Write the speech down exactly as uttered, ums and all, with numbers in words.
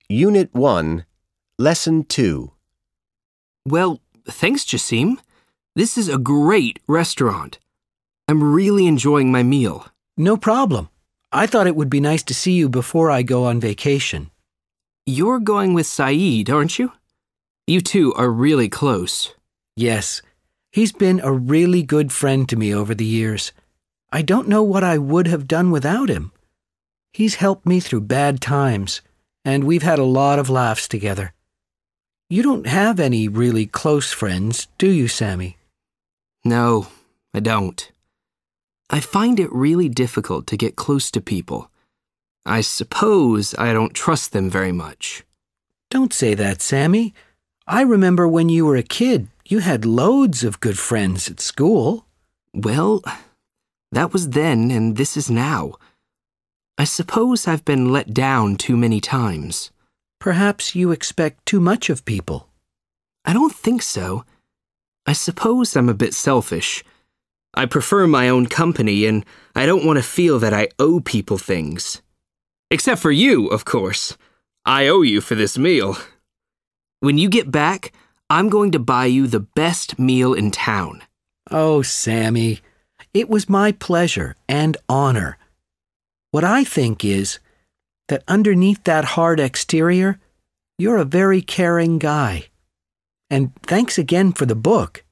Unit one, Lesson two. Well, thanks, Jassim. This is a great restaurant. I'm really enjoying my meal. No problem. I thought it would be nice to see you before I go on vacation. You're going with Saeed, aren't you? You two are really close. Yes, he's been a really good friend to me over the years. I don't know what I would have done without him. He's helped me through bad times, and we've had a lot of laughs together. You don't have any really close friends, do you, Sammy? No, I don't. I find it really difficult to get close to people. I suppose I don't trust them very much. Don't say that, Sammy. I remember when you were a kid, you had loads of good friends at school. Well, that was then and this is now. I suppose I've been let down too many times. Perhaps you expect too much of people. I don't think so. I suppose I'm a bit selfish. I prefer my own company, and I don't want to feel that I owe people things. Except for you, of course. I owe you for this meal. When you get back, I'm going to buy you the best meal in town. Oh, Sammy, it was my pleasure and honor. What I think is that underneath that hard exterior, you're a very caring guy. And thanks again for the book.